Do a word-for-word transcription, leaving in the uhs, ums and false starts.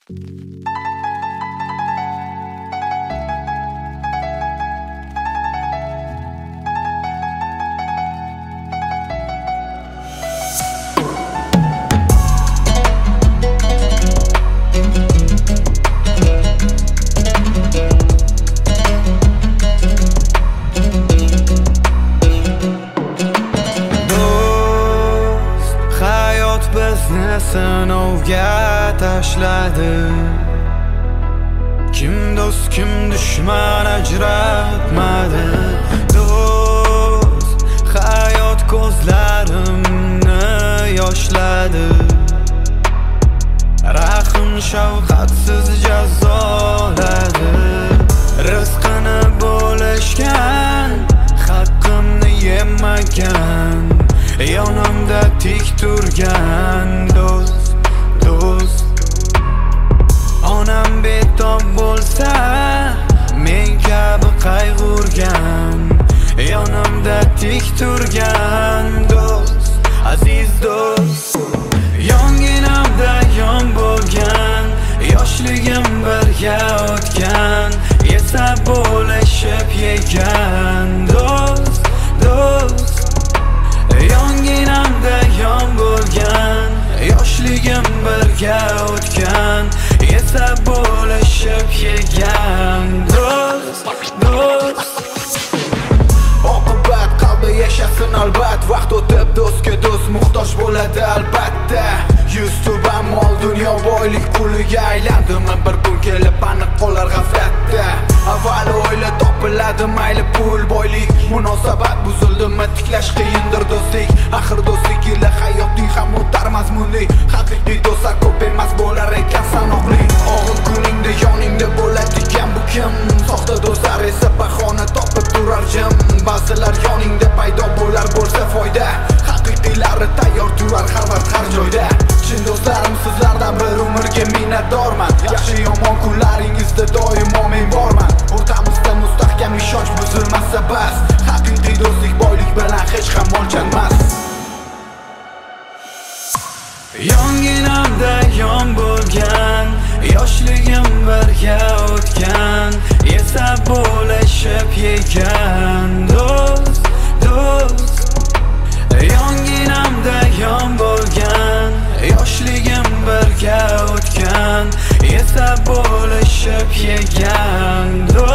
Sinovga tashladi. Kim do'st, kim dushman ajratmadi. Do'st, hayot ko'zlarimni yoshladi. Rahim shafqatsiz jazoladi. Rizqini bo'lishgan, haqqimni yemagan, yonimda tik turgan do'st, do'st. Onam betob bo'lsa, men kabi qayg'urgan, yonimda tik turgan do'st, aziz do'st. Yonginamda yon bo'lgan, yoshligim birga o'tgan, esa bo'lishib yegan do'st, do'st. Yonginamda yon bo'lgan, yoshligim birga o'tgan, esa bo'lishib yegan do'st, do'st. Oqibat qalbi yashasin albat, vaqt o'tib do'stga do'st muhtoj bo'ladi albatta. Yuz tuba mol dunyo boylik puliga aylandimi bir kun kelib aniq qolar g'aflatda. Avval o'yla topiladi mayli pul boylik, munosabat buzildimi tiklash qiyindir do'stlik. Axir do'stlik ila hayotning ham o'tar mazmunli. Haqiqiy do'stlar ko'p emas bo'lar ekan sanoqli. Og'ir kuningda yoningda bo'ladigan bu kim? Soxta do'stlar esa bahona topib turar jim. Ba'zilar yoningda paydo bo'lar bo'lsa foyda, haqiqiylari tayyor turar har vaqt har joyda. Chin do'stlarim sizlardan bir umrga minnatdorman. Yaxshi yomon kunlaringizda doimo men borman. O'rtamizda mustahkam ishonch buzilmasa bas. Haqiqiy do'stlik boylik bilan hech ham o'lchanmas. Yonginamda yon bo'lgan, yoshligim birga o'tgan, esa bo'lishib yegan do'st, do'st. Yonginamda yon bo'lgan, yoshligim birga o'tgan, esa bo'lishib yegan do'st.